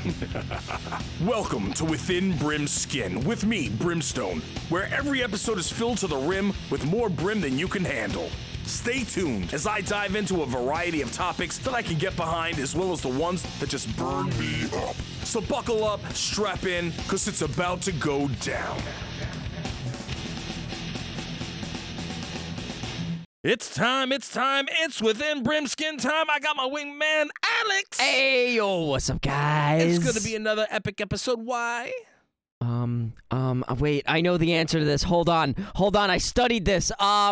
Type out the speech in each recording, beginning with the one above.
Welcome to Within Brim's Skin with me, Brimstone, where every episode is filled to the rim with more brim than you can handle. Stay tuned as I dive into a variety of topics that I can get behind, as well as the ones that just burn me up. So buckle up, strap in, because it's about to go down. It's time, it's Within Brimskin time. I got my wingman, Alex. Hey, yo, what's up, guys? It's gonna be another epic episode. Why? Wait, I know the answer to this. Hold on, I studied this.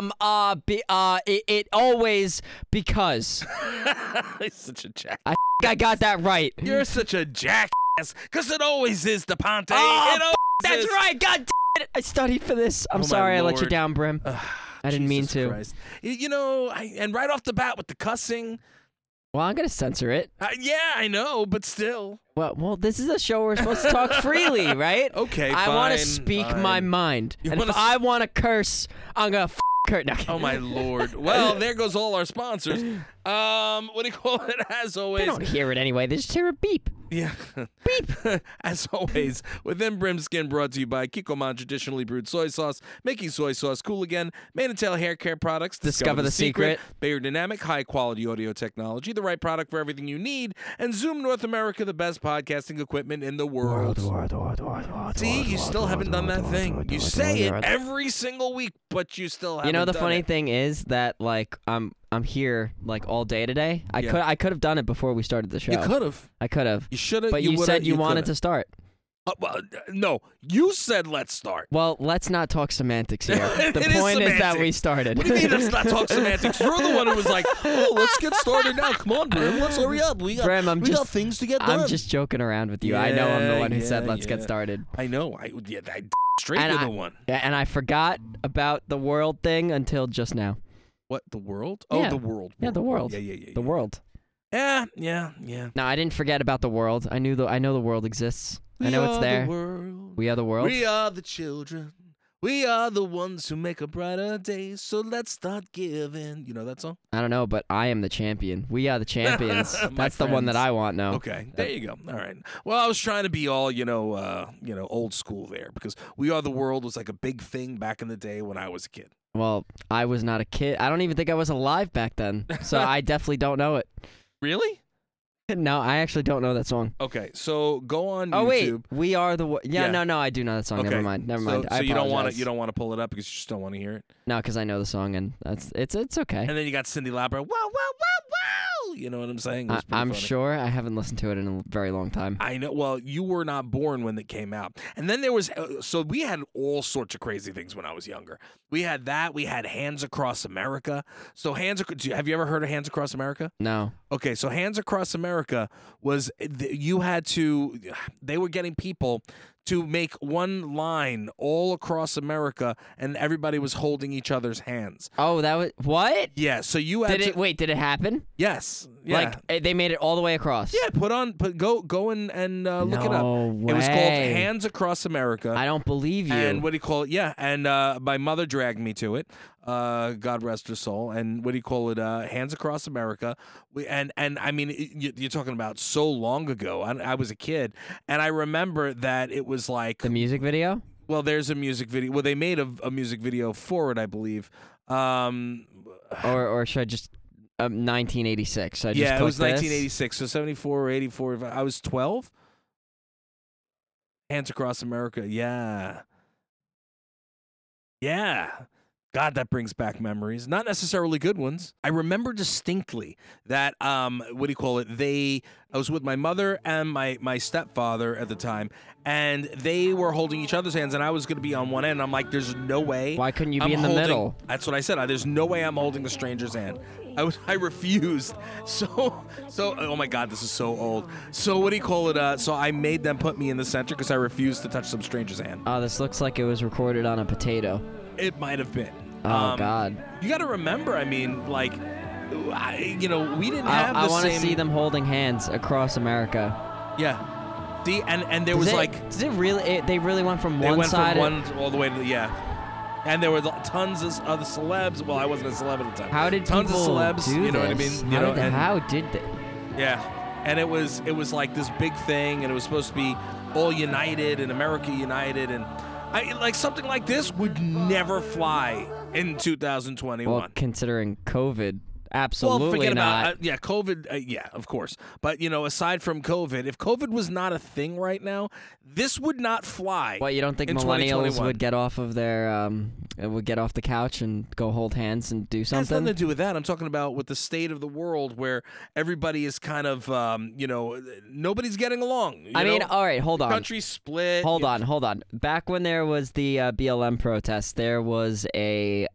It always because. He's such a jack. I got that right. You're such a jackass, because it always is the Ponte. Oh, that's right, god damn it. I studied for this. I'm sorry I let you down, Brim. I didn't mean to. Christ. You know, and right off the bat with the cussing. Well, I'm going to censor it. Yeah, I know, but still. Well, this is a show where we're supposed to talk freely, right? Okay, I want to speak my mind. And if I want to curse, I'm going to curse. No. Oh, my Lord. Well, there goes all our sponsors. What do you call it? As always. They don't hear it anyway. They just hear a beep. Yeah. Beep. As always, Within Brimskin brought to you by Kikkoman Traditionally Brewed Soy Sauce, making soy sauce cool again. Mane and Tail Hair Care Products. Discover the secret. Bayer Dynamic, high-quality audio technology, the right product for everything you need. And Zoom North America, the best podcasting equipment in the world. See, you still haven't done that thing. You say it every single week, but you still haven't done it. You know, the funny thing is that, like, I'm here like all day today. I could have done it before we started the show. You could have. I could have. You should have. But you said you wanted to start. Well, no, you said let's start. Well, let's not talk semantics here. The point is that we started. What do you mean let's not talk semantics? You're the one who was like, oh, let's get started now. Come on, Brim, let's hurry up. We got things to get done. I'm just joking around with you. I know I'm the one who said let's get started. I know. I straight to the one. Yeah, and I forgot about the world thing until just now. What, the world? Oh, yeah. The world. Yeah, the world. Yeah. The world. Yeah. No, I didn't forget about the world. I know the world exists. I know it's there. We are the world. We are the children. We are the ones who make a brighter day. So let's start giving. You know that song? I don't know, but I am the champion. We are the champions. That's the one that I want now. Okay, there you go. All right. Well, I was trying to be all old school there, because We Are the World was like a big thing back in the day when I was a kid. Well, I was not a kid. I don't even think I was alive back then, so I definitely don't know it. Really? No, I actually don't know that song. Okay, so go on YouTube. Oh wait, We Are the No, I do know that song. Okay. Never mind. So you don't want to pull it up because you just don't want to hear it. No, because I know the song and it's okay. And then you got Cyndi Lauper. Wow. You know what I'm saying? I'm sure I haven't listened to it in a very long time. I know. Well, you were not born when it came out. And then there was, so we had all sorts of crazy things when I was younger. We had that. We had Hands Across America. So have you ever heard of Hands Across America? No. Okay, so Hands Across America was, they were getting people to make one line all across America, and everybody was holding each other's hands. Oh, that was what? Yeah. So you had Wait, did it happen? Yes. Yeah. Like they made it all the way across. Yeah. Go and look it up. Way. It was called Hands Across America. I don't believe you. And what do you call it? Yeah. And my mother dragged me to it. God rest her soul. And what do you call it? Hands Across America. And I mean, you're talking about so long ago. I was a kid, and I remember that it was like the music video. Well, there's a music video. Well, they made a music video for it, I believe. Or should I just 1986? Should I just it was this? 1986. So 74 or 84. I was 12. Hands Across America. Yeah. God, that brings back memories. Not necessarily good ones. I remember distinctly that, I was with my mother and my stepfather at the time, and they were holding each other's hands, and I was going to be on one end. I'm like, there's no way. Why couldn't you be in the middle? That's what I said. There's no way I'm holding a stranger's hand. I refused. So, oh my God, this is so old. So what do you call it? So I made them put me in the center because I refused to touch some stranger's hand. Oh, this looks like it was recorded on a potato. It might have been. Oh, God. You got to remember, I mean, like, we didn't have the same... I want to see them holding hands across America. Yeah. See, and there was like... Did it really... They really went from one side... They went from one all the way to the... Yeah. And there were tons of other celebs. Well, I wasn't a celeb at the time. How did tons people of celebs, do you know this? what I mean? How did they? Yeah. and it was like this big thing, and it was supposed to be all united and America united, and something like this would never fly in 2021. Well, considering COVID, absolutely well, forget not. About COVID. Yeah, of course. But aside from COVID, if COVID was not a thing right now, this would not fly. What, you don't think millennials would get off of their would get off the couch and go hold hands and do something? It has nothing to do with that. I'm talking about with the state of the world where everybody is kind of nobody's getting along. I mean, all right, hold on. Country's split. Hold on. Back when there was the BLM protest, there was a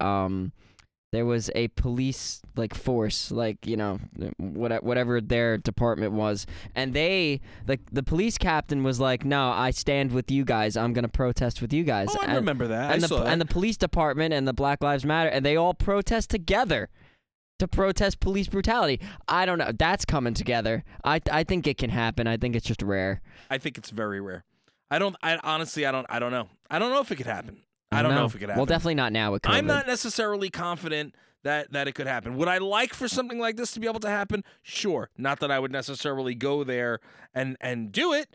police force, whatever their department was, and the police captain was like, "No, I stand with you guys. I'm gonna protest with you guys." Oh, I remember that. And the police department and the Black Lives Matter, and they all protest together to protest police brutality. I don't know. That's coming together. I think it can happen. I think it's just rare. I think it's very rare. Honestly, I don't know. I don't know if it could happen. I don't know if it could happen. Well, definitely not now with COVID. I'm not necessarily confident that it could happen. Would I like for something like this to be able to happen? Sure. Not that I would necessarily go there and do it.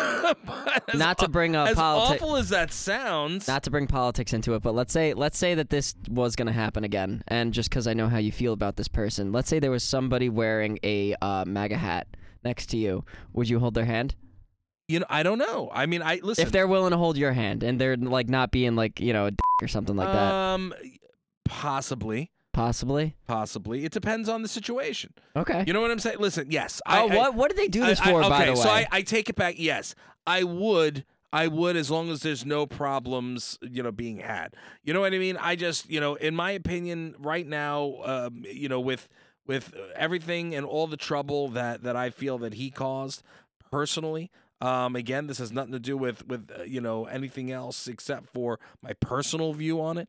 Not to bring up politics. As awful as that sounds. Not to bring politics into it, but let's say that this was going to happen again, and just because I know how you feel about this person, let's say there was somebody wearing a MAGA hat next to you. Would you hold their hand? I don't know. I mean, listen. If they're willing to hold your hand and they're not being a dick or something like that. Possibly. Possibly. It depends on the situation. Okay. You know what I'm saying? Listen, yes. What did they do this for, by the way? Okay, so I take it back. Yes, I would as long as there's no problems, being had. You know what I mean? I just, in my opinion, right now, with everything and all the trouble that I feel that he caused personally. Again, this has nothing to do with anything else except for my personal view on it.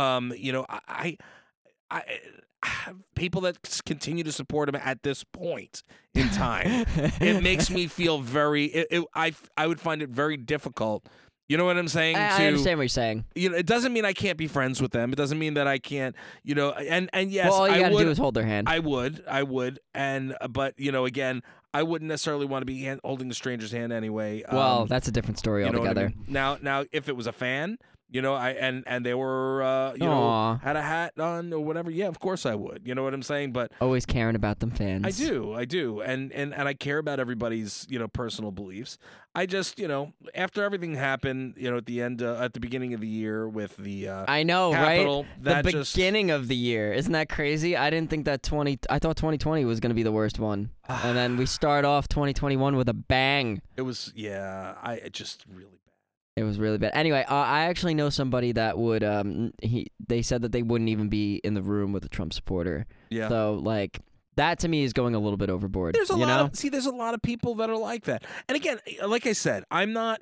I people that continue to support him at this point in time, it makes me feel I would find it very difficult. You know what I'm saying? I understand what you're saying. It doesn't mean I can't be friends with them. It doesn't mean that I can't, and yes, well, all you got to do is hold their hand. I would, but again, I wouldn't necessarily want to be holding a stranger's hand anyway. Well, that's a different story altogether. I mean? Now, if it was a fan, and they were, had a hat on or whatever, yeah, of course I would. You know what I'm saying? But always caring about them fans. I do, and I care about everybody's, personal beliefs. I just, after everything happened, at the beginning of the year with the I know, Capitol, right? The beginning of the year, isn't that crazy? I didn't think that I thought 2020 was going to be the worst one, and then we start off 2021 with a bang. It was, it just really. It was really bad. Anyway, I actually know somebody that would. They said that they wouldn't even be in the room with a Trump supporter. Yeah. So that to me is going a little bit overboard. There's a lot of people that are like that. And again, like I said, I'm not.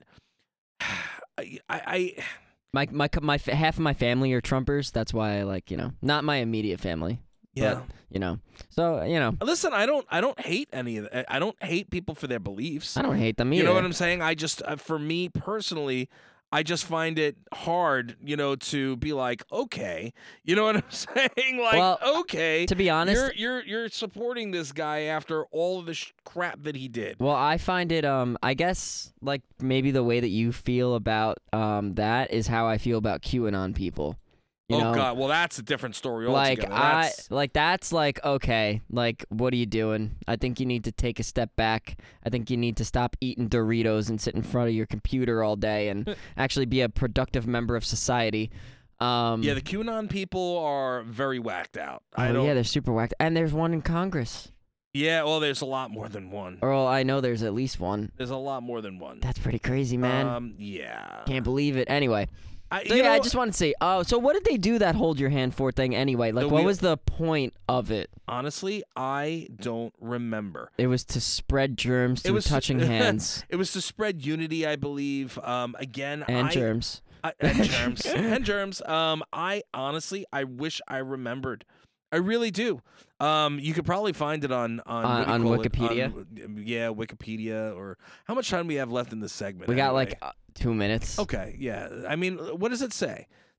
My half of my family are Trumpers. That's why I not my immediate family. Yeah. But, so, Listen, I don't hate any of that. I don't hate people for their beliefs. I don't hate them either. You know what I'm saying? I just, for me personally, I just find it hard, to be like, okay, you know what I'm saying? Okay. To be honest, you're supporting this guy after all of the crap that he did. Well, I find it, I guess, maybe the way that you feel about that is how I feel about QAnon people. God! Well, that's a different story altogether. That's okay. What are you doing? I think you need to take a step back. I think you need to stop eating Doritos and sit in front of your computer all day and actually be a productive member of society. The QAnon people are very whacked out. Yeah, they're super whacked, and there's one in Congress. Yeah, well, there's a lot more than one. Well, I know there's at least one. There's a lot more than one. That's pretty crazy, man. Yeah. Can't believe it. Anyway. I just want to say, so what did they do that hold your hand for thing anyway? What was the point of it? Honestly, I don't remember. It was to spread germs through touching hands. It was to spread unity, I believe. Germs. And germs. I honestly, I wish I remembered. I really do. You could probably find it on Wikipedia. Wikipedia. Or how much time do we have left in this segment? We got 2 minutes. Okay, yeah. I mean, what does it say?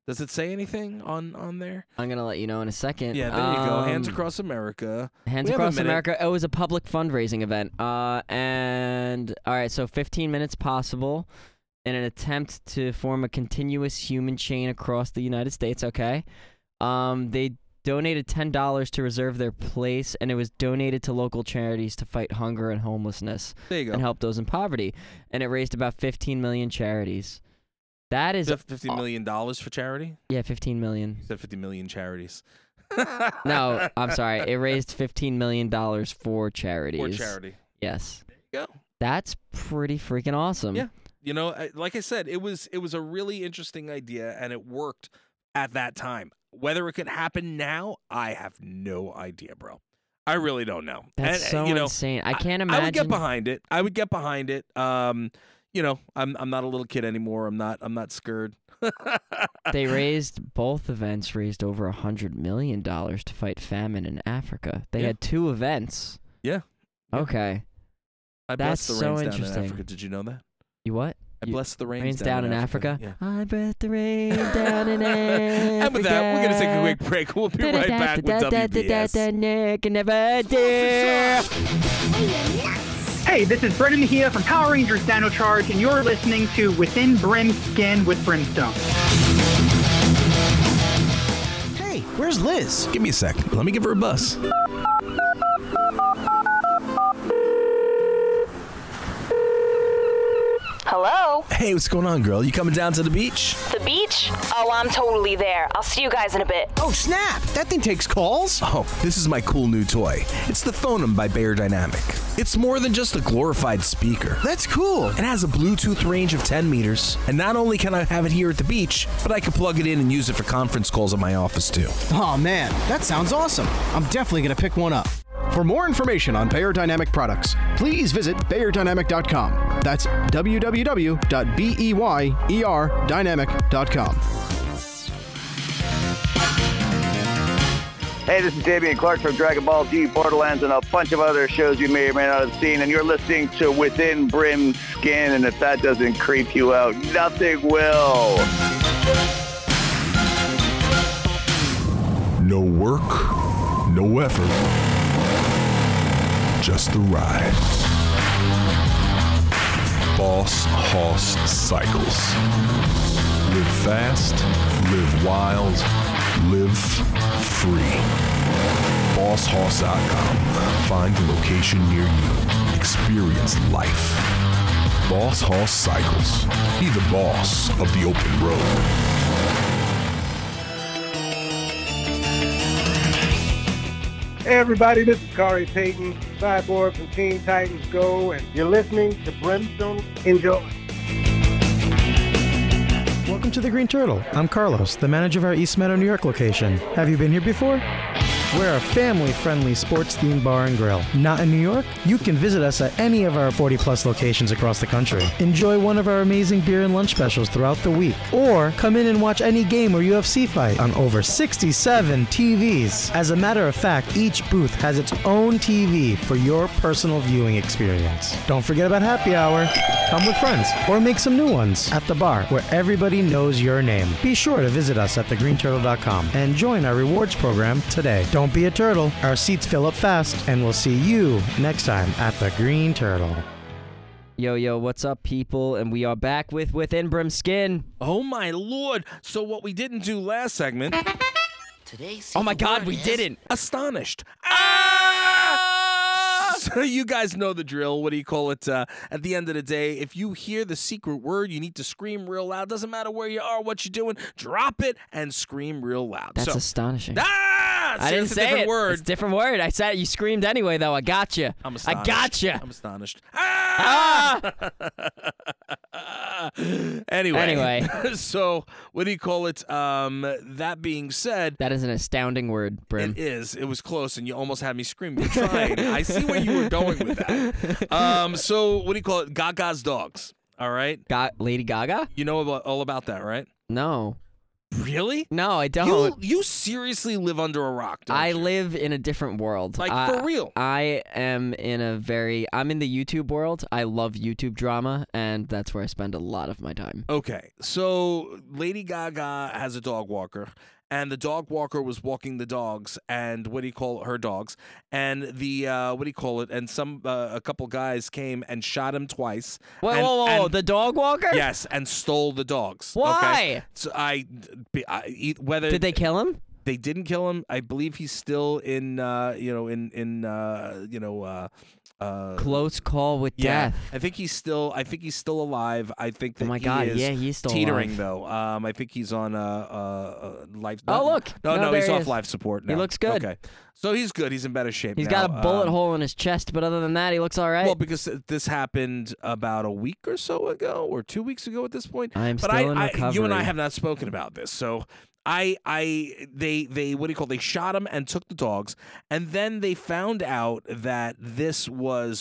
Does it say anything on there? I'm going to let you know in a second. Yeah, there you go. Hands Across America. Hands Across America. It was a public fundraising event. And, all right, so 15 minutes possible in an attempt to form a continuous human chain across the United States, okay? They donated $10 to reserve their place, and it was donated to local charities to fight hunger and homelessness. There you go. And help those in poverty. And it raised about 15 million charities. That is $50 million for charity? Yeah, 15 million. You said 50 million charities. No, I'm sorry. It raised $15 million for charities. For charity. Yes. There you go. That's pretty freaking awesome. Yeah. You know, like I said, it was a really interesting idea, and it worked at that time. Whether it could happen now, I have no idea, bro. I really don't know. That's and, so insane. I can't imagine. I would get behind it. You know, I'm not a little kid anymore. I'm not scared. They both events raised over $100 million to fight famine in Africa. They had 2 events. Yeah. Okay. I That's blessed the rains so down in interesting. Africa. Did you know that? You what? I blessed the rains down in Africa. Yeah. I bless the rain down in Africa. And with that, we're gonna take a quick break. We'll be right back with WBS. Nick never did. Hey, this is Brendan Mejia from Power Rangers Dino Charge, and you're listening to Within Brim's Skin with Brimstone. Hey, where's Liz? Give me a sec. Let me give her a buzz. Hello? Hey, what's going on, girl? You coming down to the beach? The beach? Oh, I'm totally there. I'll see you guys in a bit. Oh, snap! That thing takes calls? Oh, this is my cool new toy. It's the Phonem by Beyerdynamic. It's more than just a glorified speaker. That's cool. It has a Bluetooth range of 10 meters, and not only can I have it here at the beach, but I can plug it in and use it for conference calls at my office, too. Oh, man, that sounds awesome. I'm definitely going to pick one up. For more information on Beyerdynamic products, please visit beyerdynamic.com. That's www.beyerdynamic.com. Hey, this is Damian Clark from Dragon Ball Z, Borderlands, and a bunch of other shows you may or may not have seen, and you're listening to Within Brim's Skin, and if that doesn't creep you out, nothing will. No work, no effort, just the ride. Boss Hoss Cycles. Live fast, live wild, live free. BossHoss.com. Find a location near you. Experience life. Boss Hoss Cycles. Be the boss of the open road. Hey everybody, this is Corey Payton, Cyborg from Teen Titans Go, and you're listening to Brimstone. Enjoy. Welcome to the Green Turtle. I'm Carlos, the manager of our East Meadow, New York location. Have you been here before? We're a family-friendly sports-themed bar and grill. Not in New York? You can visit us at any of our 40-plus locations across the country. Enjoy one of our amazing beer and lunch specials throughout the week. Or come in and watch any game or UFC fight on over 67 TVs. As a matter of fact, each booth has its own TV for your personal viewing experience. Don't forget about happy hour. Come with friends or make some new ones at the bar where everybody knows your name. Be sure to visit us at thegreenturtle.com and join our rewards program today. Don't be a turtle. Our seats fill up fast, and we'll see you next time at the Green Turtle. Yo, what's up, people? And we are back with Within Brim's Skin. Oh, my Lord. So what we didn't do last segment... Oh, my God, we didn't. Astonished. So you guys know the drill. What do you call it? At the end of the day, if you hear the secret word, you need to scream real loud. Doesn't matter where you are, what you're doing. Drop it and scream real loud. That's astonishing. I didn't say different it. Word. It's a different word. I said it. You screamed anyway, though. I got you. I'm astonished. I got you. I'm astonished. Anyway. So what do you call it? That being said, that is an astounding word, Brim. It is. It was close, and you almost had me scream. You're trying. I see where you were going with that. So what do you call it? Gaga's dogs. All right. Lady Gaga? You know all about that, right? No. Really? No, I don't. You seriously live under a rock, don't I you? live in a different world. Like, for real. I'm in the YouTube world. I love YouTube drama, and that's where I spend a lot of my time. Okay, so Lady Gaga has a dog walker, and the dog walker was walking the dogs, and her dogs, and the and a couple guys came and shot him twice. Whoa, the dog walker? Yes, and stole the dogs. Why? Okay? So whether did they kill him? They didn't kill him. I believe he's still in close call with death. I think he's still alive. I think that oh my God, he's still teetering alive. though. I think he's on life. Oh look, no, he's off life support now. He looks good. Okay, so he's good. He's in better shape. He's now. got a bullet hole in his chest, but other than that, he looks all right. Well, because this happened about a week or so ago, or 2 weeks ago at this point. I'm still in recovery. You and I have not spoken about this, so. They shot him and took the dogs, and then they found out that this was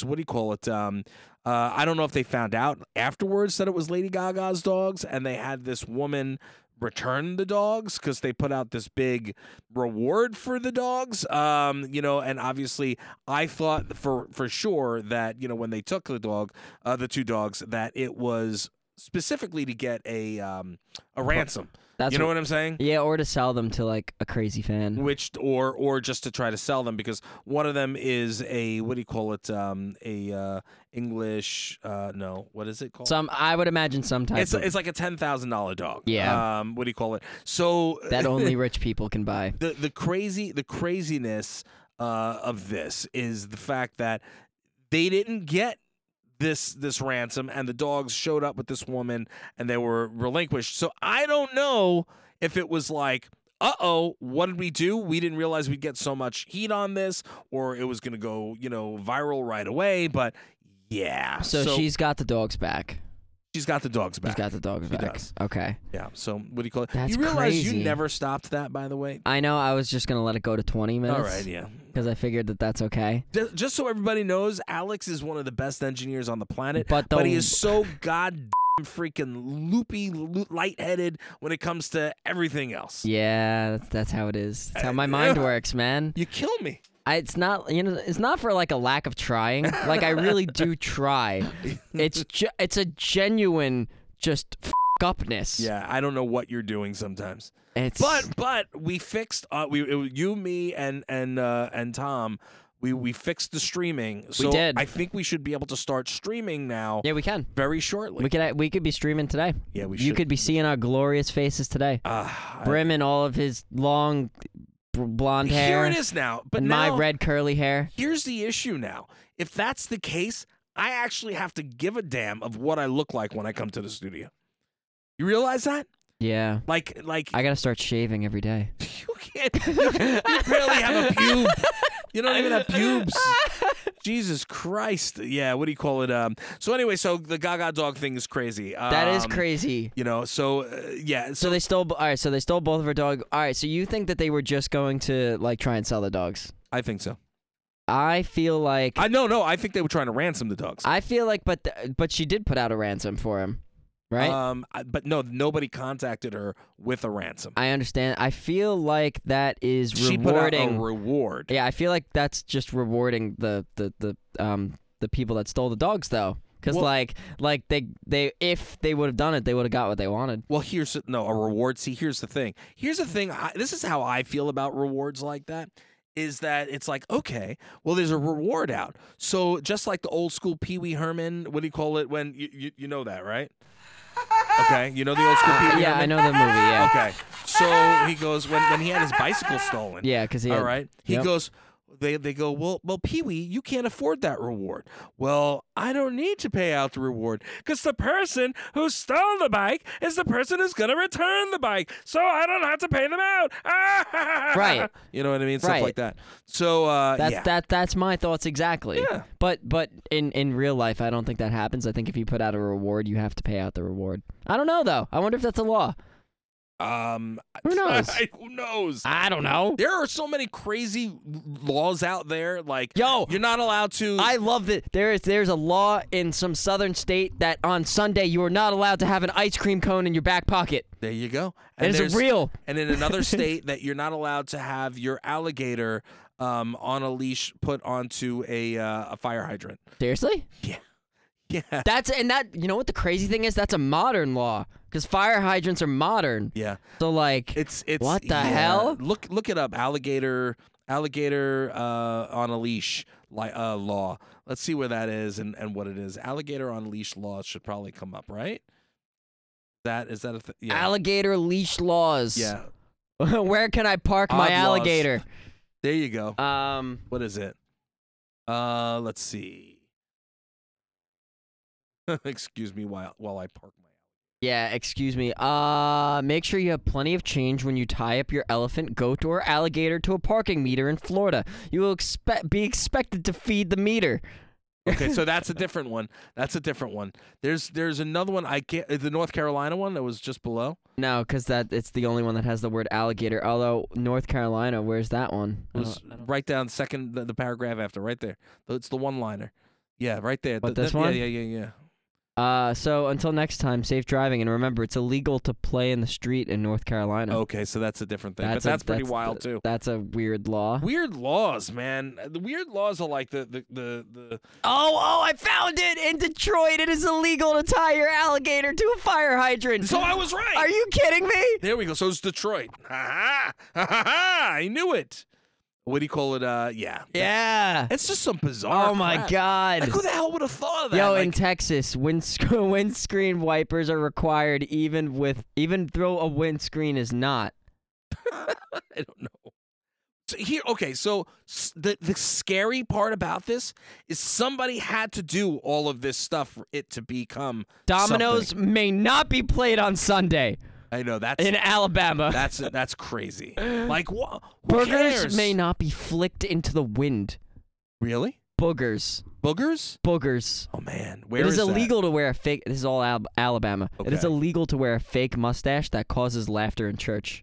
I don't know if they found out afterwards that it was Lady Gaga's dogs, and they had this woman return the dogs because they put out this big reward for the dogs. And obviously I thought for sure that when they took the two dogs, that it was specifically to get a ransom. You know what I'm saying? Yeah, or to sell them to like a crazy fan. Or just to try to sell them, because one of them is a English what is it called? I would imagine some type. It's like a $10,000 dog. Yeah. So that only rich people can buy. The craziness of this is the fact that they didn't get this ransom, and the dogs showed up with this woman and they were relinquished. So I don't know if it was like, what did we do? We didn't realize we'd get so much heat on this, or it was going to go, viral right away. But yeah. So she's got the dogs back. She's got the dogs back. She's got the dogs back. Does. Okay. Yeah. So what do you call it? That's you realize crazy. You never stopped that, by the way? I know. I was just going to let it go to 20 minutes. All right, yeah. Because I figured that's okay. Just so everybody knows, Alex is one of the best engineers on the planet, but he is so goddamn freaking loopy, lightheaded when it comes to everything else. Yeah, that's how it is. That's how my mind works, man. You kill me. It's not, it's not for like a lack of trying. Like I really do try. It's a genuine just upness. Yeah, I don't know what you're doing sometimes. But we fixed you, me, and Tom. We fixed the streaming. So we did. I think we should be able to start streaming now. Yeah, we can very shortly. We could be streaming today. Yeah, we should. You could be seeing our glorious faces today. Brim in all of his long blonde hair. Here it is now. But and now, my red curly hair. Here's the issue now. If that's the case, I actually have to give a damn of what I look like when I come to the studio. You realize that? Yeah. Like I gotta start shaving every day. You can't. You barely have a pube. You don't even have pubes. Jesus Christ. Yeah, what do you call it? So anyway, so the Gaga dog thing is crazy. That is crazy. Yeah. So they stole. All right. So they stole both of her dogs. All right. So you think that they were just going to like try and sell the dogs? I think so. I feel like. No. I think they were trying to ransom the dogs. I feel like, but she did put out a ransom for him. Right? But no, nobody contacted her with a ransom. I understand. I feel like that is rewarding. She put out a reward. Yeah, I feel like that's just rewarding the people that stole the dogs, though. Because they if they would have done it, they would have got what they wanted. Well, a reward. See, here's the thing. This is how I feel about rewards like that. Is that it's like, okay, well, there's a reward out. So just like the old school Pee Wee Herman, what do you call it when you know that, right? Okay, you know the old school Pee Wee Herman? Yeah, I know the movie, yeah. Okay, so he goes, when he had his bicycle stolen. Yeah, because he had. All right, he goes, they go, well, Pee Wee, you can't afford that reward. Well, I don't need to pay out the reward because the person who stole the bike is the person who's going to return the bike. So I don't have to pay them out. Right. You know what I mean? Right. Stuff like that. So that's my thoughts exactly. Yeah. But in real life, I don't think that happens. I think if you put out a reward, you have to pay out the reward. I don't know, though. I wonder if that's a law. Who knows? Who knows? I don't know. There are so many crazy laws out there. Like, yo, you're not allowed to. I love that there's a law in some southern state that on Sunday you are not allowed to have an ice cream cone in your back pocket. There you go. And it's real. And in another state that you're not allowed to have your alligator on a leash put onto a fire hydrant. Seriously? Yeah. Yeah. You know what the crazy thing is? That's a modern law because fire hydrants are modern. Yeah. So like, it's what the hell? Look it up. Alligator on a leash law. Let's see where that is and what it is. Alligator on leash law should probably come up, right? Is that a thing? Yeah. Alligator leash laws. Yeah. Where can I park Odd my laws. alligator? There you go. What is it? Let's see. Excuse me while I park my. Yeah, excuse me. Make sure you have plenty of change when you tie up your elephant, goat, or alligator to a parking meter in Florida. You will be expected to feed the meter. Okay, so that's a different one. There's another one. The North Carolina one that was just below. No, because it's the only one that has the word alligator. Although North Carolina, where's that one? It was right down the paragraph after, right there. It's the one-liner. Yeah, right there. What, this one? Yeah. So until next time, safe driving, and remember, it's illegal to play in the street in North Carolina. Okay, so that's a different thing, but that's pretty wild too. That's a weird law. Weird laws, man. The weird laws are like the. Oh! I found it in Detroit. It is illegal to tie your alligator to a fire hydrant. So I was right. Are you kidding me? There we go. So it's Detroit. Ha ha! I knew it. What do you call it? Yeah. Yeah. It's just some bizarre Oh, my crap. God. Like, who the hell would have thought of that? Yo, in Texas, windscreen wipers are required even though a windscreen is not. I don't know. So the scary part about this is somebody had to do all of this stuff for it to become Dominoes something. may not be played on Sunday. I know that's in Alabama. That's crazy. Like what? Boogers may not be flicked into the wind. Really? Boogers. Boogers? Oh man, where is it is illegal to wear a fake. This is all Alabama. Okay. It is illegal to wear a fake mustache that causes laughter in church.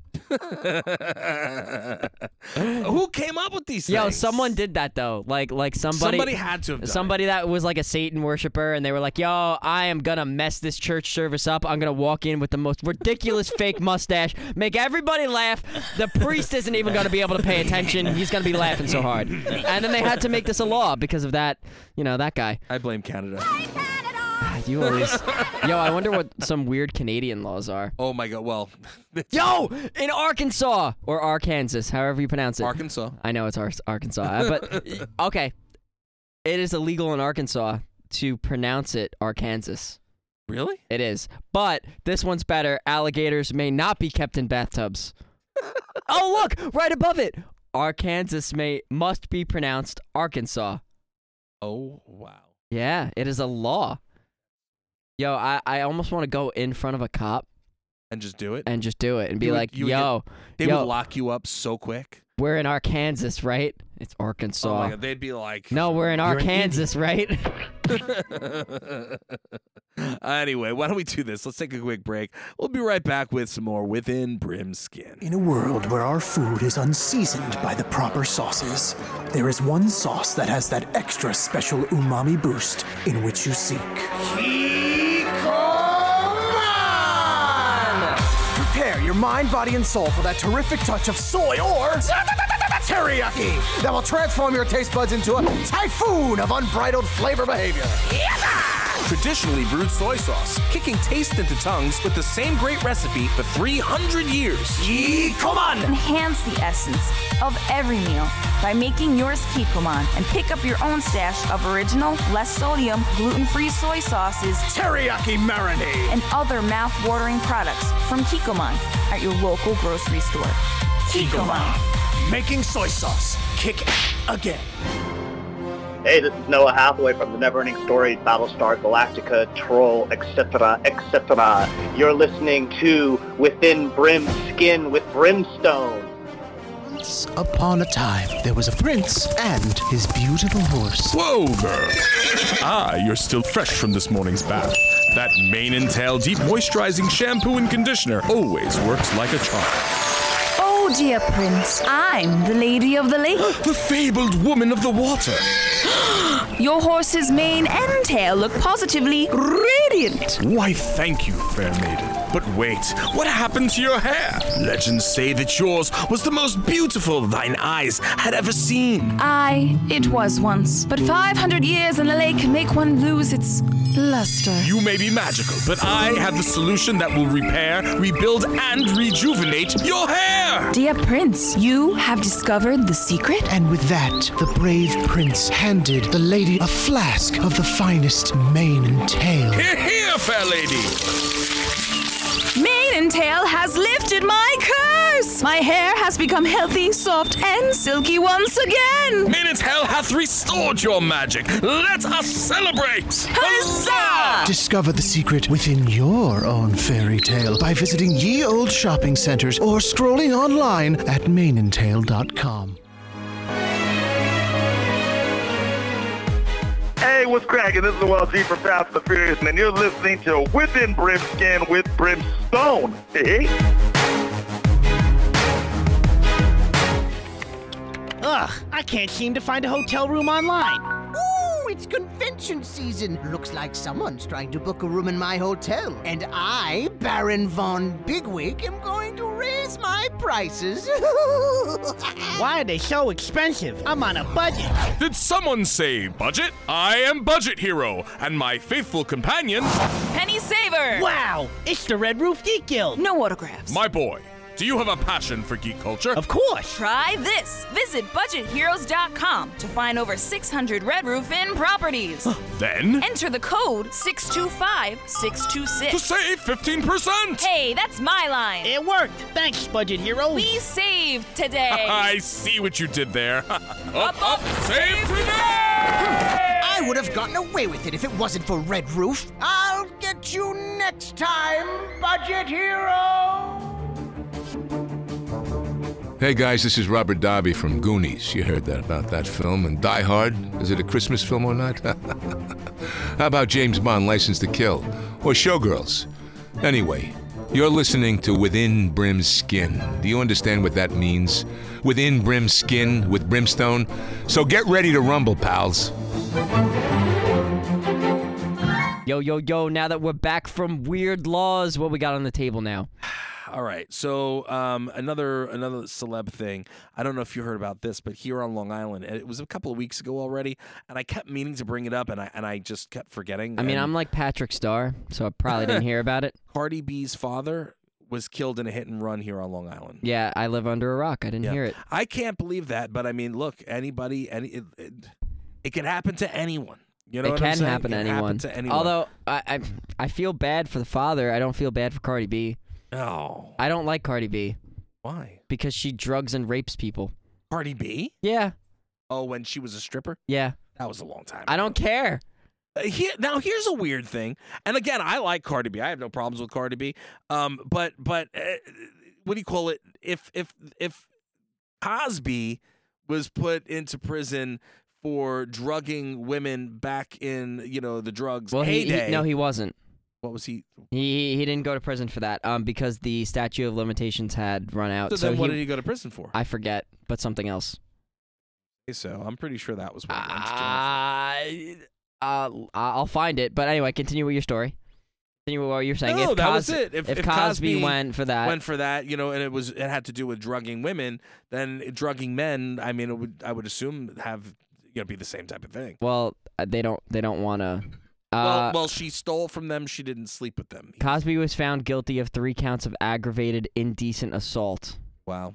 Who came up with these things? Yo, someone did that though. Like somebody had to have done somebody that was like a Satan worshiper, and they were like, "Yo, I am gonna mess this church service up. I'm gonna walk in with the most ridiculous fake mustache, make everybody laugh. The priest isn't even gonna be able to pay attention. He's gonna be laughing so hard." And then they had to make this a law because of that. You know, that guy. I blame Canada. You always. Yo, I wonder what some weird Canadian laws are. Oh my God. Well. Yo, in Arkansas or Arkansas, however you pronounce it. Arkansas. I know it's Arkansas, but okay. It is illegal in Arkansas to pronounce it Arkansas. Really? It is. But this one's better. Alligators may not be kept in bathtubs. Oh, look, right above it. Arkansas must be pronounced Arkansas. Oh, wow. Yeah, it is a law. Yo, I almost want to go in front of a cop. And just do it? And be like, they would lock you up so quick. We're in Arkansas, right? It's Arkansas. Oh my God, they'd be like... No, we're in Arkansas, right? Anyway, why don't we do this? Let's take a quick break. We'll be right back with some more Within Brim's Skin. In a world where our food is unseasoned by the proper sauces, there is one sauce that has that extra special umami boost in which you seek. Prepare your mind, body, and soul for that terrific touch of soy or teriyaki that will transform your taste buds into a typhoon of unbridled flavor behavior. Traditionally brewed soy sauce, kicking taste into tongues with the same great recipe for 300 years. Kikkoman! Enhance the essence of every meal by making yours Kikkoman and pick up your own stash of original, less sodium, gluten-free soy sauces, teriyaki marinade, and other mouth-watering products from Kikkoman at your local grocery store. Kikkoman. Making soy sauce kick again. Hey, this is Noah Hathaway from the Neverending Story, Battlestar Galactica, Troll, etc., etc. You're listening to Within Brim's Skin with Brimstone. Once upon a time, there was a prince and his beautiful horse. Whoa, girl. You're still fresh from this morning's bath. That mane and tail deep moisturizing shampoo and conditioner always works like a charm. Oh, dear Prince, I'm the Lady of the Lake. The fabled woman of the water. Your horse's mane and tail look positively radiant. Why, thank you, fair maiden. But wait, what happened to your hair? Legends say that yours was the most beautiful thine eyes had ever seen. Aye, it was once. But 500 years in a lake can make one lose its luster. You may be magical, but I have the solution that will repair, rebuild, and rejuvenate your hair! Dear Prince, you have discovered the secret? And with that, the brave prince handed the lady a flask of the finest mane and tail. Here, here, fair lady! Mane and tail has lifted my curse! My hair has become healthy, soft, and silky once again! Mane and tail hath restored your magic! Let us celebrate! Huzzah! Discover the secret within your own fairy tale by visiting ye old shopping centers or scrolling online at maneandtail.com. Hey, what's cracking? This is Noel G from Fast and the Furious, and you're listening to Within Brimskin with Brimstone. Hey. Ugh, I can't seem to find a hotel room online. Ooh, it's convention season. Looks like someone's trying to book a room in my hotel. And I, Baron Von Bigwig, am going to raise my prices. Why are they so expensive? I'm on a budget. Did someone say budget? I am Budget Hero, and my faithful companion... Penny Saver! Wow, it's the Red Roof Geek Guild. No autographs. My boy, do you have a passion for geek culture? Of course. Try this. Visit budgetheroes.com to find over 600 Red Roof Inn properties. Then? Enter the code 625-626. To save 15%! Hey, that's my line. It worked. Thanks, Budget Heroes. We saved today. I see what you did there. up, save today! I would have gotten away with it if it wasn't for Red Roof. I'll get you next time, Budget Hero! Hey guys, this is Robert Darby from Goonies. You heard that about that film. And Die Hard, is it a Christmas film or not? How about James Bond, License to Kill? Or Showgirls? Anyway, you're listening to Within Brim's Skin. Do you understand what that means? Within Brim's Skin with Brimstone? So get ready to rumble, pals. Yo, yo, yo, now that we're back from Weird Laws, what we got on the table now? All right, so another celeb thing. I don't know if you heard about this, but here on Long Island, it was a couple of weeks ago already, and I kept meaning to bring it up, and I just kept forgetting. I mean, I'm like Patrick Starr, so I probably didn't hear about it. Cardi B's father was killed in a hit and run here on Long Island. Yeah, I live under a rock. I didn't hear it. I can't believe that, but I mean, look, anybody, it can happen to anyone. You know it what I'm can saying? happen to anyone. Although I feel bad for the father. I don't feel bad for Cardi B. No. I don't like Cardi B. Why? Because she drugs and rapes people. Cardi B? Yeah. Oh, when she was a stripper? Yeah. That was a long time ago. I don't care. Now, here's a weird thing. And again, I like Cardi B. I have no problems with Cardi B. But what do you call it? If Cosby was put into prison for drugging women back in, the drugs heyday. No, he wasn't. What was he? He didn't go to prison for that because the statute of limitations had run out. So then what did he go to prison for? I forget, but something else. So I'm pretty sure that was what he went to jail for. I'll find it. But anyway, continue with your story. Continue with what you're saying. No, that was it. If Cosby went for that, and it had to do with drugging women, then drugging men. I mean, I would assume have be the same type of thing. Well, they don't want to. Well, she stole from them. She didn't sleep with them. Cosby was found guilty of 3 counts of aggravated indecent assault. Wow.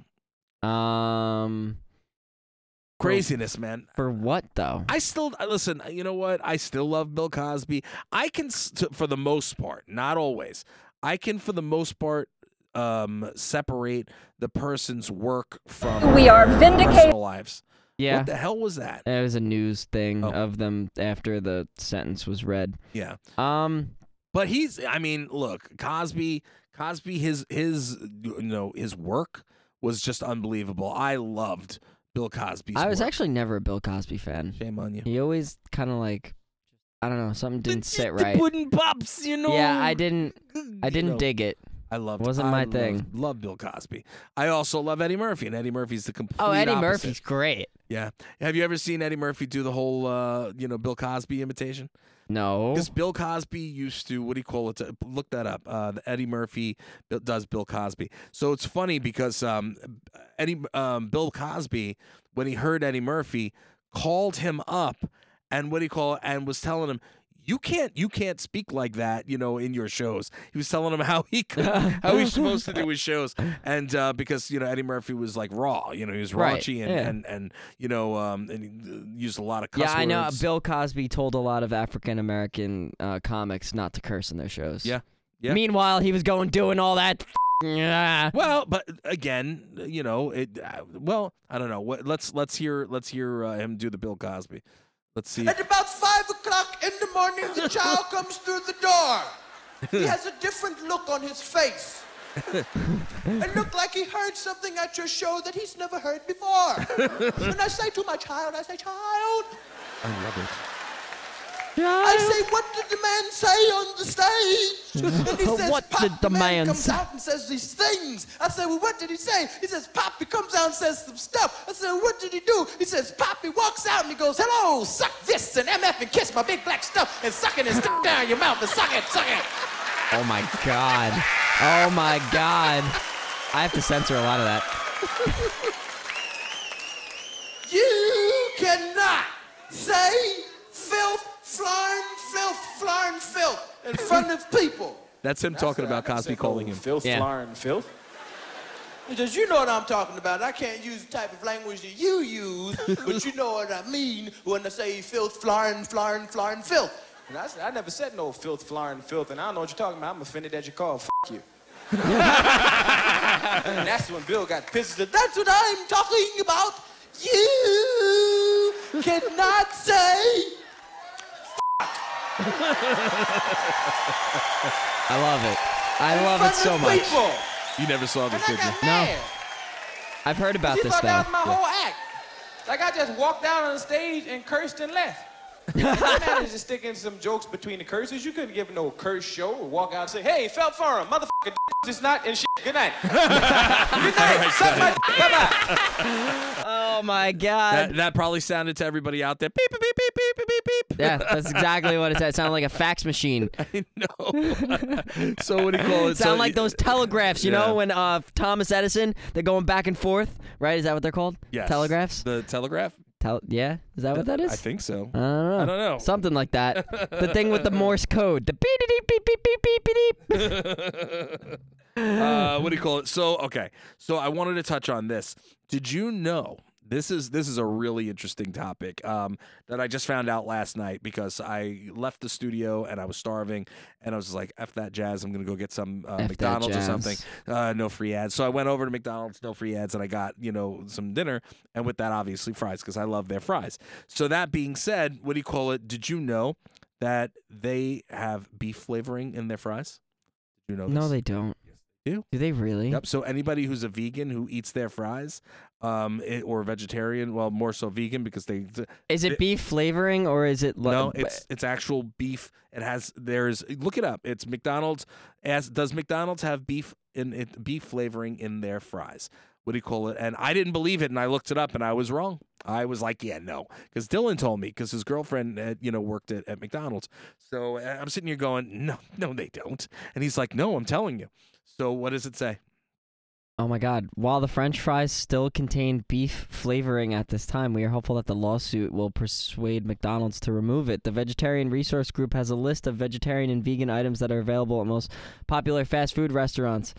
Craziness, man. For what, though? Listen, you know what? I still love Bill Cosby. I can, for the most part, not always, I can, for the most part, separate the person's work from We are vindicated. personal lives. Yeah. What the hell was that? It was a news thing of them after the sentence was read. Yeah. But look, Cosby, his work was just unbelievable. I loved Bill Cosby's I was work. actually never a Bill Cosby fan. Shame on you. He always kind of like I don't know, something didn't sit right. The pudding pops, you know. Yeah, I didn't dig it. Wasn't my thing. Love Bill Cosby. I also love Eddie Murphy, and Eddie Murphy's the complete Eddie opposite. Murphy's great. Yeah. Have you ever seen Eddie Murphy do the whole, Bill Cosby imitation? No. Because Bill Cosby used to, look that up. Eddie Murphy does Bill Cosby. So it's funny because Bill Cosby, when he heard Eddie Murphy, called him up and and was telling him, you can't speak like that, in your shows. He was telling him how he's supposed to do his shows, and because Eddie Murphy was like raw, he was raunchy and he used a lot of cuss words. I know. Bill Cosby told a lot of African American comics not to curse in their shows. Yeah. Meanwhile, he was doing all that. Well, but again, I don't know. Let's hear him do the Bill Cosby. Let's see. At about 5 o'clock in the morning, the child comes through the door. He has a different look on his face. It looked like he heard something at your show that he's never heard before. And I say to my child, child. I love it. I say, what did the man say on the stage? And he says, What did the man comes say? out and says these things. I say, well, what did he say? He says, Poppy comes out and says some stuff. I said, what did he do? He says, Poppy walks out and he goes, hello, suck this and MF and kiss my big black stuff and suck it and stick down your mouth and suck it. Oh my God. Oh my God. I have to censor a lot of that. You cannot say filth, flarn, filth in front of people. That's him talking about Cosby calling him filth, flarn, filth. Because you know what I'm talking about. I can't use the type of language that you use, but you know what I mean when I say filth, flarn, filth. And I said, I never said no filth, flarn, filth, and I don't know what you're talking about. I'm offended that you call you. And that's when Bill got pissed. That's what I'm talking about. You cannot say I love it. I love it so much. People. You never saw this, did you? No. I've heard about this, thought though. that was my whole act. Like I just walked out on the stage and cursed and left. You managed to stick in some jokes between the curses. You couldn't give no curse show or walk out and say, hey, felt forum, motherfucker, it's not, and shit. Good night. Good night. Bye-bye. Oh, my God. That probably sounded to everybody out there. Beep, beep, beep, beep, beep, beep, beep. Yeah, that's exactly what it said. It sounded like a fax machine. I know. So what do you call it? Sound like those telegraphs, you know, when Thomas Edison, they're going back and forth, right? Is that what they're called? Yes. Telegraphs? The telegraph? Yeah? Is that what that is? I think so. I don't know. Something like that. The thing with the Morse code. The beep beep beep beep beep beep beep. What do you call it? So I wanted to touch on this. Did you know this is a really interesting topic that I just found out last night because I left the studio and I was starving and I was just like, F that jazz, I'm gonna go get some McDonald's or something. No free ads. So I went over to McDonald's, no free ads, and I got some dinner, and with that obviously fries because I love their fries. So that being said, what do you call it? Did you know that they have beef flavoring in their fries? Did you know this? No, they don't. Do they really? Yep. So anybody who's a vegan who eats their fries, or vegetarian, well, more so vegan because Is it beef flavoring or is it? No, it's actual beef. Look it up. It's McDonald's. Does McDonald's have beef flavoring in their fries? What do you call it? And I didn't believe it, and I looked it up, and I was wrong. I was like, yeah, no, because Dylan told me because his girlfriend, worked at McDonald's. So I'm sitting here going, no, they don't. And he's like, no, I'm telling you. So what does it say? Oh my God. While the French fries still contain beef flavoring at this time, we are hopeful that the lawsuit will persuade McDonald's to remove it. The Vegetarian Resource Group has a list of vegetarian and vegan items that are available at most popular fast food restaurants.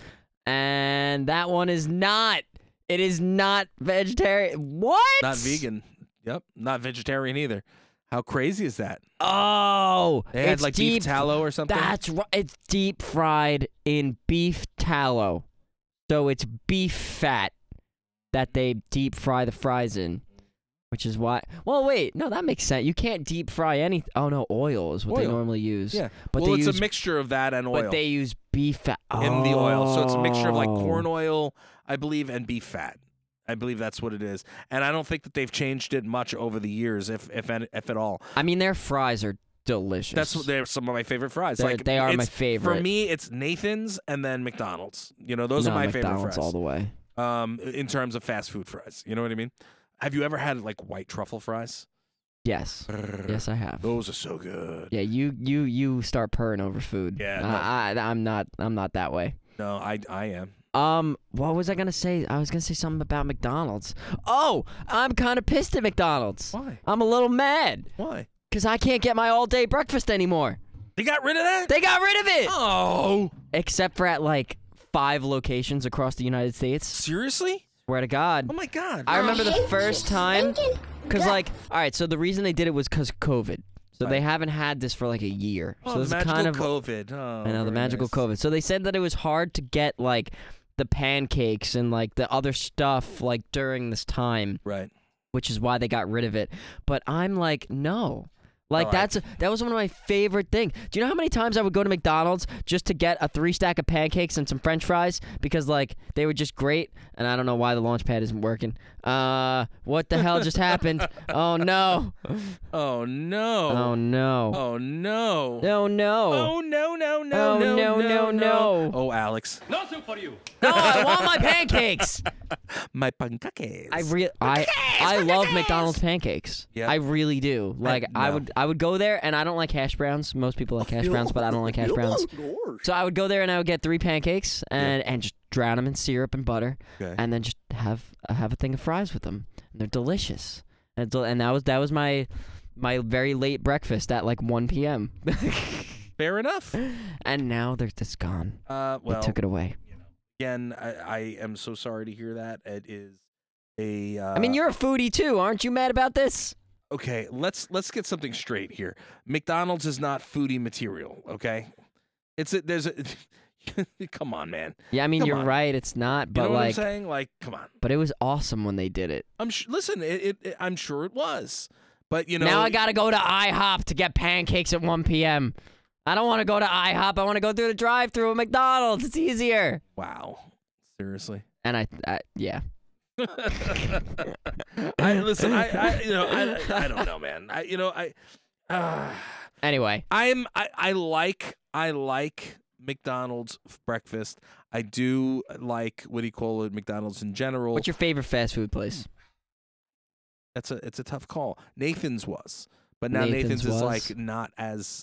And that one is not. It is not vegetarian. What? Not vegan. Yep. Not vegetarian either. How crazy is that? Oh, they had it's like deep, beef tallow or something? That's right. It's deep fried in beef tallow. So it's beef fat that they deep fry the fries in, which is why. Well, wait. No, that makes sense. You can't deep fry anything. Oh, no. Oil is what they normally use. Yeah. But well, it's a mixture of that and oil. But they use beef fat. In the oil. So it's a mixture of like corn oil, I believe, and beef fat. I believe that's what it is. And I don't think that they've changed it much over the years, if at all. I mean, their fries are delicious. They're some of my favorite fries. They are my favorite. For me, it's Nathan's and then McDonald's. Those are my favorite McDonald's fries. all the way. In terms of fast food fries, you know what I mean? Have you ever had like white truffle fries? Yes. Yes, I have. Those are so good. Yeah, you start purring over food. Yeah, I'm not that way. No, I am. What was I gonna say? I was gonna say something about McDonald's. Oh, I'm kind of pissed at McDonald's. Why? I'm a little mad. Why? Because I can't get my all-day breakfast anymore. They got rid of that? They got rid of it. Oh. Except for at like 5 locations across the United States. Seriously? Swear to God. Oh my God. I remember the first time. Because like, all right, so the reason they did it was because of COVID. So they haven't had this for like a year. Oh, so the it's magical kind of COVID. Oh, I know, the very magical nice. COVID. So they said that it was hard to get like the pancakes and like the other stuff like during this time. Right. Which is why they got rid of it. But I'm like, no. Like All right. that was one of my favorite things. Do you know how many times I would go to McDonald's just to get a 3-stack of pancakes and some French fries because like they were just great, and I don't know why the launch pad isn't working. What the hell just happened? Oh no. Oh no. Oh no. Oh no. No no. Oh no no Oh, no no. Oh Alex. No soup for you. No, I want my pancakes. My pancakes. I love McDonald's pancakes. Yeah. I really do. Like I would go there, and I don't like hash browns. Most people like hash browns, but I don't like hash browns. So I would go there and I would get 3 pancakes and just drown them in syrup and butter, and then just have a thing of fries with them. And they're delicious. And that was my very late breakfast at like 1 p.m. Fair enough. And now they're just gone. Well, they took it away. Again, I am so sorry to hear that. It is a. I mean, you're a foodie too, aren't you? Mad about this? Okay, let's get something straight here. McDonald's is not foodie material. Okay, come on, man. Yeah, I mean, Come you're on. right. It's not, but You know what I'm like, saying? Like, come on. but it was awesome when they did it. Listen, I'm sure it was, but Now I gotta go to IHOP to get pancakes at 1 p.m. I don't want to go to IHOP. I want to go through the drive-through at McDonald's. It's easier. Wow, seriously. And yeah. I don't know, man. Anyway, I like McDonald's breakfast. I do like McDonald's in general. what's your favorite fast food place? It's a tough call. Nathan's was, but now Nathan's is was? like not as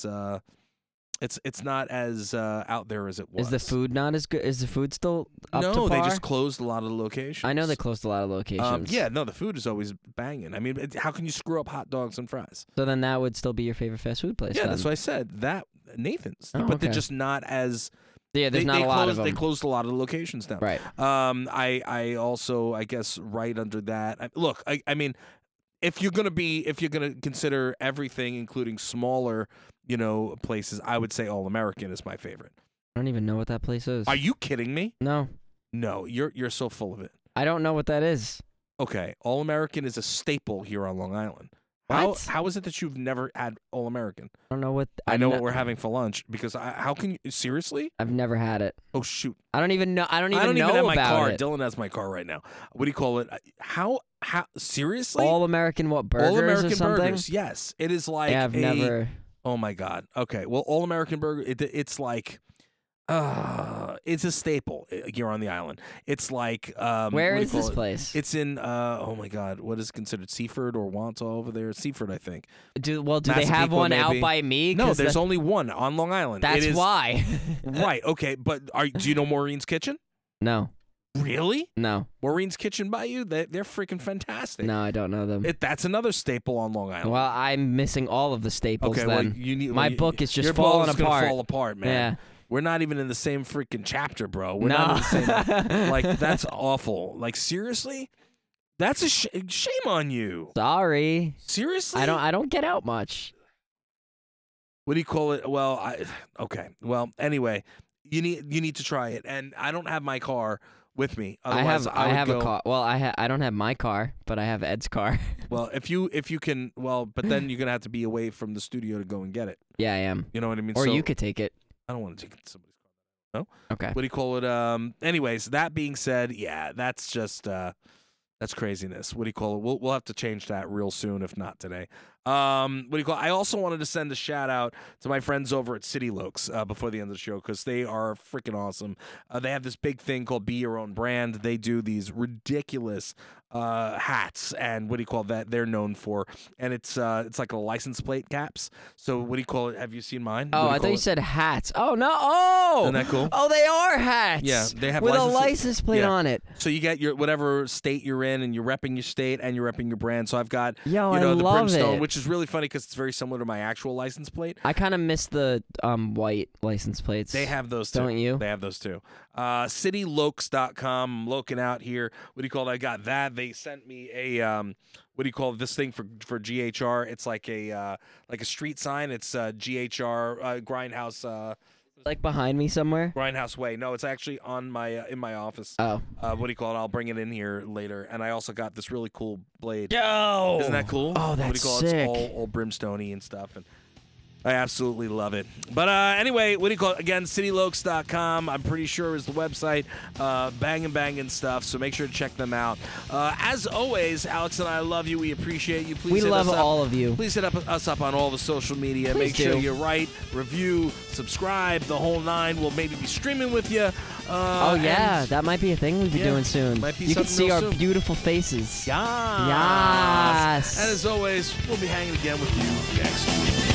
it's not as out there as it was. Is the food not as good? Is the food still up to par? No, they just closed a lot of locations. I know they closed a lot of locations. Yeah, no, the food is always banging. I mean, how can you screw up hot dogs and fries? So then that would still be your favorite fast food place. Yeah, then. that's what I said. That Nathan's, Oh, but they're okay. just not as. Yeah, there's they not a lot of closed- They them. closed a lot of locations down. Right. I also, I guess, right under that. Look, I mean, if you're gonna consider everything, including smaller, places, I would say All American is my favorite. I don't even know what that place is. Are you kidding me? No. No, you're so full of it. I don't know what that is. Okay, All American is a staple here on Long Island. What? How is it that you've never had All American? I don't know what. I know what we're having for lunch because how can you seriously? I've never had it. Oh shoot! I don't even know. I don't I even don't know even have my about car. it. Dylan has my car right now. What do you call it? How seriously? All American what burgers All American or something? burgers. Yes, it is like. Yeah, I've never. Oh my god. Okay. Well, All American burger. It's like. It's a staple here on the island. It's like Where what do you is this call it? place? It's in oh my god, what is considered Seaford or Wantagh over there? Seaford, I think. Do they have Massapequa, one out maybe. by me? No, 'Cause there's that- only one on Long Island. That's It is- why. Right. Okay, but do you know Maureen's Kitchen? No. Really? No. Maureen's Kitchen by you? They're freaking fantastic. No, I don't know them. That's another staple on Long Island. Well, I'm missing all of the staples okay, then. well, you need My book is just your falling book's gonna apart. fall apart, man. Yeah. We're not even in the same freaking chapter, bro. We're No. not in the same. Like that's awful. Like seriously, that's a shame on you. Sorry. Seriously, I don't get out much. What do you call it? Well, okay. Well, anyway, you need to try it, and I don't have my car with me. Otherwise, I would have go, a car. Well, I don't have my car, but I have Ed's car. Well, if you can, but then you're gonna have to be away from the studio to go and get it. Yeah, I am. You know what I mean? Or So- you could take it. I don't want to take somebody's car. No. Okay. What do you call it? Anyways, that being said, yeah, that's just that's craziness. What do you call it? We'll have to change that real soon, if not today. What do you call it? I also wanted to send a shout out to my friends over at City Lokes before the end of the show because they are freaking awesome. They have this big thing called Be Your Own Brand. They do these ridiculous hats and what do you call that? They're known for, and it's like a license plate caps. So what do you call it? Have you seen mine? Oh, I thought you said hats. Oh no! Oh, isn't that cool? Oh, they are hats. Yeah, they have with a license plate on it. So you get your whatever state you're in, and you're repping your state and you're repping your brand. So I've got I the love Brimstone, it. which is really funny because it's very similar to my actual license plate. I kind of miss the white license plates. They have those too. Don't you? They have those too. CityLokes.com. I'm looking out here. What do you call it? I got that. They sent me a what do you call this thing for GHR? It's like a street sign. It's GHR Grindhouse. Like behind me somewhere? Grindhouse Way. No, it's actually on my in my office. Oh. What do you call it? I'll bring it in here later. And I also got this really cool blade. Yo! Isn't that cool? Oh, that's what do you call sick. It? It's all brimstone-y and stuff. And I absolutely love it. But anyway, what do you call it? Again, CityLokes.com, I'm pretty sure is the website. Banging stuff, so make sure to check them out. As always, Alex and I love you. We appreciate you. Please We hit love us up. all of you. Please hit us up on all the social media. Please make sure do. you write, review, subscribe, the whole nine. We'll maybe be streaming with you. Oh yeah, and that might be a thing we'll be doing soon. might be you can something see real our soon. beautiful faces. Yes. Yes. And as always, we'll be hanging again with you next week.